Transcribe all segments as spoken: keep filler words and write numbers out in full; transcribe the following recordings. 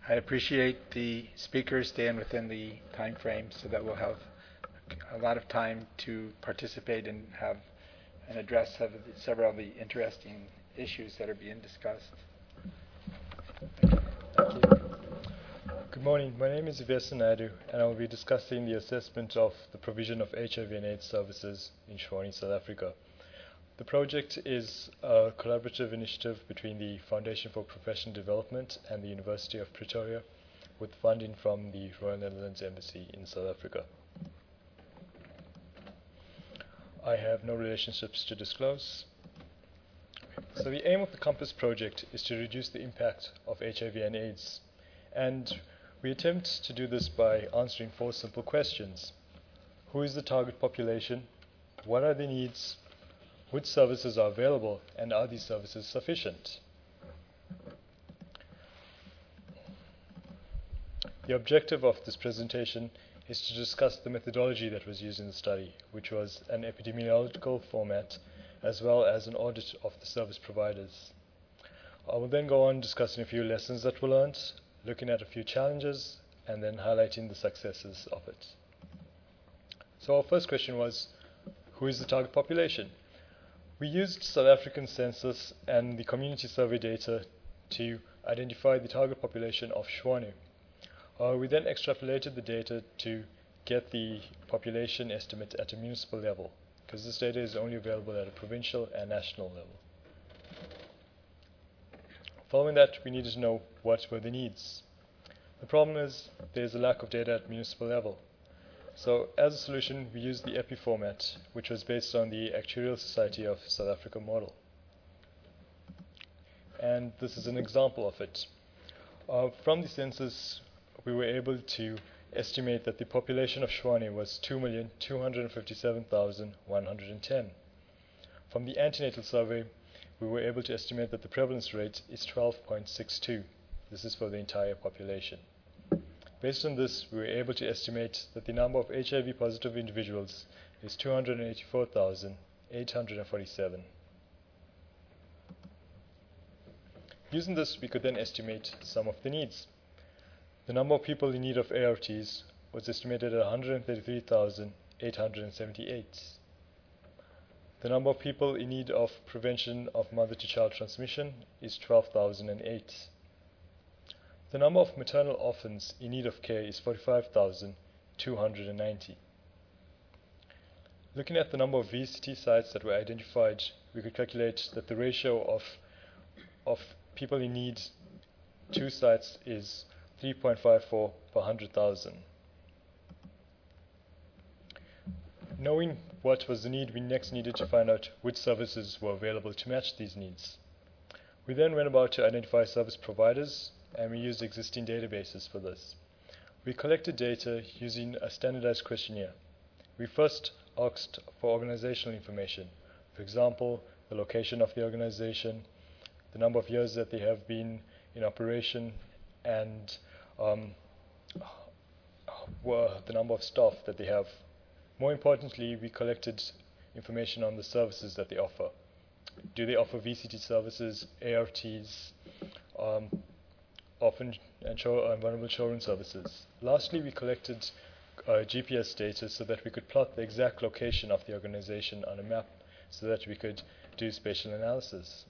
I appreciate the speakers staying within the time frame so that we'll have a lot of time to participate and have and address several of the interesting issues that are being discussed. Thank you. Good morning. My name is Vyasa Naidu, and I will be discussing the assessment of the provision of H I V and AIDS services in Tshwane, South Africa. The project is a collaborative initiative between the Foundation for Professional Development and the University of Pretoria, with funding from the Royal Netherlands Embassy in South Africa. I have no relationships to disclose. So the aim of the COMPASS project is to reduce the impact of H I V and AIDS, and we attempt to do this by answering four simple questions. Who is the target population? What are the needs? Which services are available, and are these services sufficient? The objective of this presentation is to discuss the methodology that was used in the study, which was an epidemiological format, as well as an audit of the service providers. I will then go on discussing a few lessons that were learned, looking at a few challenges, and then highlighting the successes of it. So our first question was, who is the target population? We used South African census and the community survey data to identify the target population of Tshwane. Uh, we then extrapolated the data to get the population estimate at a municipal level, because this data is only available at a provincial and national level. Following that, we needed to know what were the needs. The problem is there is a lack of data at municipal level. So as a solution, we used the EPI format, which was based on the Actuarial Society of South Africa model. And this is an example of it. Uh, from the census, we were able to estimate that the population of Tshwane was two million two hundred fifty-seven thousand one hundred ten. From the antenatal survey, we were able to estimate that the prevalence rate is twelve point six two. This is for the entire population. Based on this, we were able to estimate that the number of H I V positive individuals is two hundred eighty-four thousand eight hundred forty-seven. Using this, we could then estimate some of the needs. The number of people in need of A R Ts was estimated at one hundred thirty-three thousand eight hundred seventy-eight. The number of people in need of prevention of mother-to-child transmission is twelve thousand eight. The number of maternal orphans in need of care is forty-five thousand two hundred ninety. Looking at the number of V C T sites that were identified, we could calculate that the ratio of, of people in need to sites is three point five four per one hundred thousand. Knowing what was the need, we next needed to find out which services were available to match these needs. We then went about to identify service providers, and we used existing databases for this. We collected data using a standardized questionnaire. We first asked for organizational information, for example, the location of the organization, the number of years that they have been in operation, and um, were the number of staff that they have. More importantly, we collected information on the services that they offer. Do they offer V C T services, A R Ts, um, orphan and uh, vulnerable children services? Lastly, we collected uh, G P S data so that we could plot the exact location of the organization on a map so that we could do spatial analysis.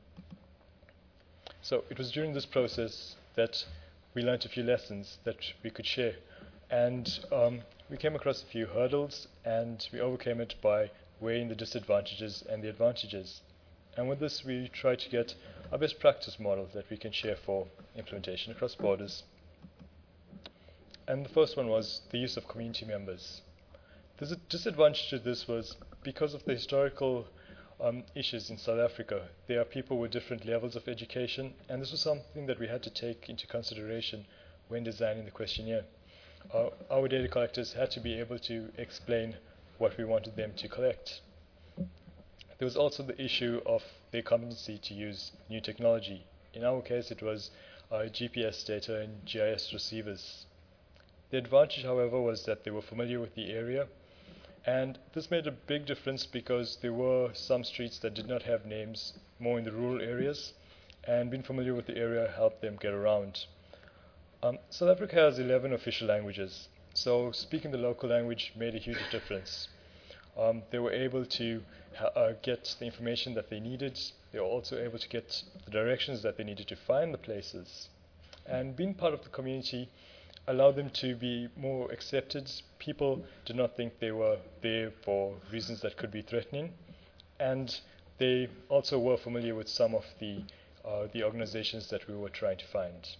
So it was during this process that we learned a few lessons that we could share. And um, we came across a few hurdles, and we overcame it by weighing the disadvantages and the advantages. And with this, we tried to get a best practice model that we can share for implementation across borders. And the first one was the use of community members. The disadvantage to this was because of the historical um, issues in South Africa. There are people with different levels of education, and this was something that we had to take into consideration when designing the questionnaire. Uh, our data collectors had to be able to explain what we wanted them to collect. There was also the issue of their competency to use new technology. In our case, it was uh, G P S data and G I S receivers. The advantage, however, was that they were familiar with the area, and this made a big difference because there were some streets that did not have names, more in the rural areas, and being familiar with the area helped them get around. Um, South Africa has eleven official languages, so speaking the local language made a huge difference. Um, they were able to ha- uh, get the information that they needed. They were also able to get the directions that they needed to find the places. And being part of the community allowed them to be more accepted. People did not think they were there for reasons that could be threatening. And they also were familiar with some of the, uh, the organizations that we were trying to find.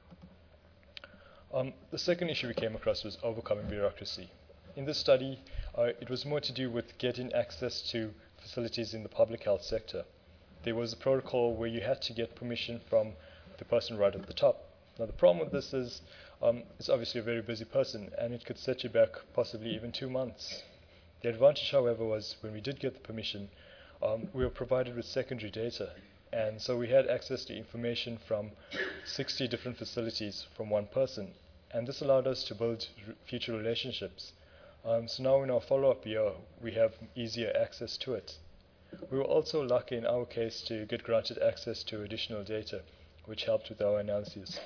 Um, the second issue we came across was overcoming bureaucracy. In this study, uh, it was more to do with getting access to facilities in the public health sector. There was a protocol where you had to get permission from the person right at the top. Now the problem with this is um, it's obviously a very busy person, and it could set you back possibly even two months. The advantage, however, was when we did get the permission, um, we were provided with secondary data, and so we had access to information from sixty different facilities from one person, and this allowed us to build r- future relationships. Um, so now in our follow-up year, we have easier access to it. We were also lucky in our case to get granted access to additional data, which helped with our analyses.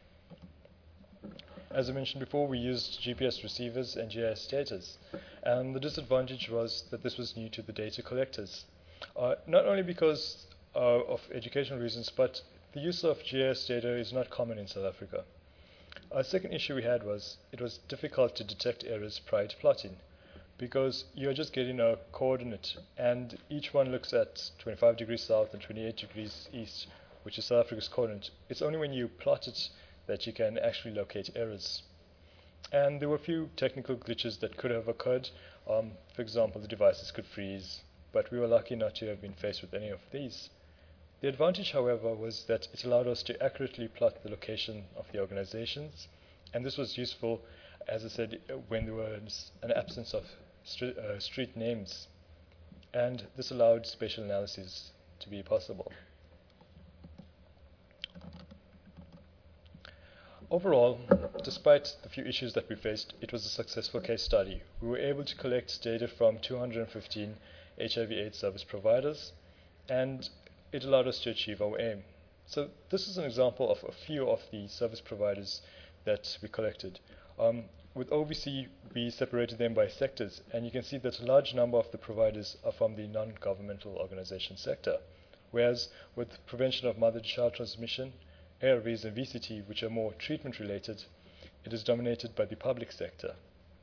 As I mentioned before, we used G P S receivers and G I S data, and the disadvantage was that this was new to the data collectors. Uh, not only because uh, of educational reasons, but the use of G I S data is not common in South Africa. A second issue we had was it was difficult to detect errors prior to plotting, because you're just getting a coordinate, and each one looks at twenty-five degrees south and twenty-eight degrees east, which is South Africa's coordinate. It's only when you plot it that you can actually locate errors. And there were a few technical glitches that could have occurred. Um, for example, the devices could freeze, but we were lucky not to have been faced with any of these. The advantage, however, was that it allowed us to accurately plot the location of the organizations, and this was useful, as I said, when there was an absence of stri- uh, street names, and this allowed spatial analysis to be possible. Overall, despite the few issues that we faced, it was a successful case study. We were able to collect data from two hundred fifteen H I V AIDS service providers, and it allowed us to achieve our aim. So this is an example of a few of the service providers that we collected. Um, with O V C, we separated them by sectors, and you can see that a large number of the providers are from the non-governmental organization sector, whereas with prevention of mother-to-child transmission, A R Vs and V C T, which are more treatment-related, it is dominated by the public sector.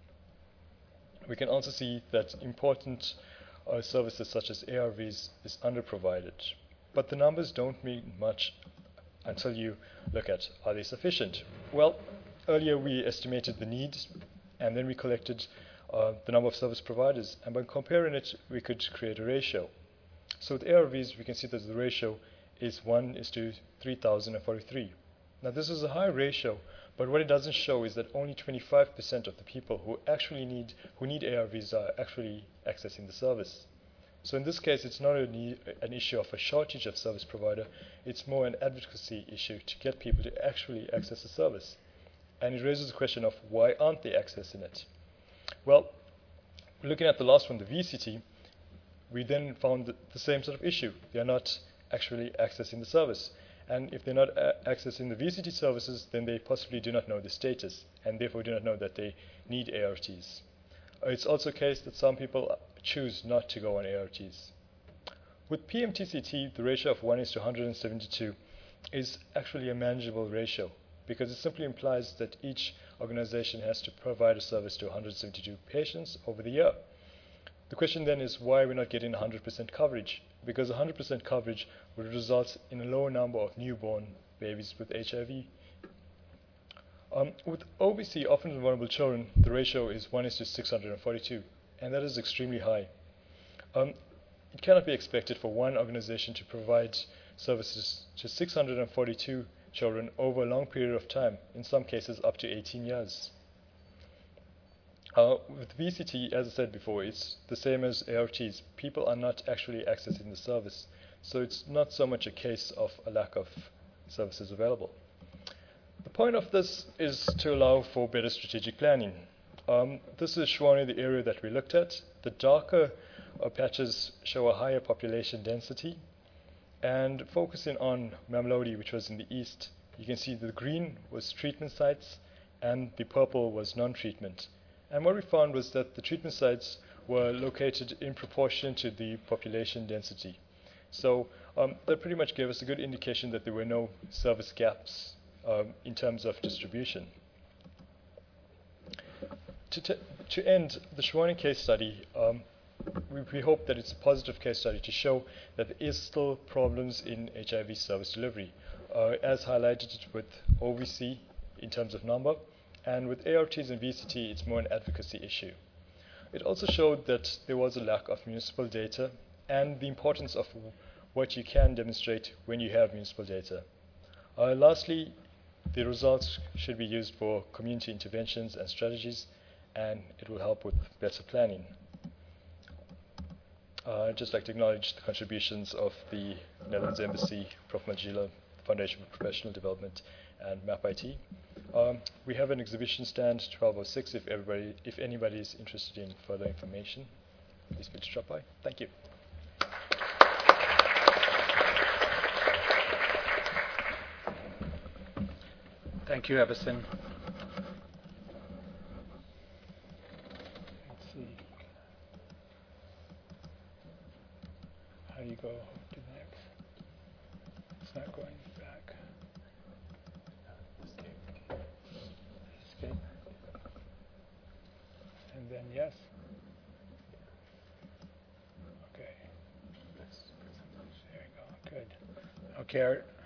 We can also see that important uh, services such as A R Vs is underprovided. But the numbers don't mean much until you look at, are they sufficient? Well, earlier we estimated the need, and then we collected uh, the number of service providers, and by comparing it, we could create a ratio. So with A R Vs, we can see that the ratio is one is to three thousand forty-three. Now this is a high ratio, but what it doesn't show is that only twenty-five percent of the people who actually need who need A R Vs are actually accessing the service. So in this case, it's not a need, an issue of a shortage of service provider, it's more an advocacy issue to get people to actually access the service. And it raises the question of why aren't they accessing it? Well, looking at the last one, the V C T, we then found the, the same sort of issue. They are not actually accessing the service. And if they're not uh, accessing the V C T services, then they possibly do not know the status, and therefore do not know that they need A R Ts. Uh, it's also a case that some people choose not to go on A R Ts. With P M T C T, the ratio of one is to one hundred seventy-two is actually a manageable ratio, because it simply implies that each organization has to provide a service to one hundred seventy-two patients over the year. The question then is why we're not getting one hundred percent coverage, because one hundred percent coverage would result in a lower number of newborn babies with H I V. Um, with O V C, orphan and vulnerable children, the ratio is one is to six hundred forty-two, and that is extremely high. Um, it cannot be expected for one organization to provide services to six hundred forty-two children over a long period of time, in some cases up to eighteen years. Uh, with V C T, as I said before, it's the same as A R Ts. People are not actually accessing the service, so it's not so much a case of a lack of services available. The point of this is to allow for better strategic planning. Um, this is Shwani, the area that we looked at. The darker uh, patches show a higher population density, and focusing on Mamelodi, which was in the east, you can see the green was treatment sites and the purple was non-treatment. And what we found was that the treatment sites were located in proportion to the population density. So um, that pretty much gave us a good indication that there were no service gaps um, in terms of distribution. To, t to end, the Shivani case study, um, we, we hope that it's a positive case study to show that there is still problems in H I V service delivery, uh, as highlighted with O V C in terms of number, and with A R Ts and V C T, it's more an advocacy issue. It also showed that there was a lack of municipal data and the importance of what you can demonstrate when you have municipal data. Uh, lastly, the results should be used for community interventions and strategies, and it will help with better planning. Uh, I'd just like to acknowledge the contributions of the Netherlands Embassy, Professor Magila, Foundation for Professional Development, and MAP I T. Um, we have an exhibition stand twelve oh six if everybody, if anybody is interested in further information. Please feel free to drop by. Thank you. Thank you, Everson. Let's see. How do you go to the next? It's not going back. Escape. Escape. And then yes. Okay. There you go. Good. Okay. Our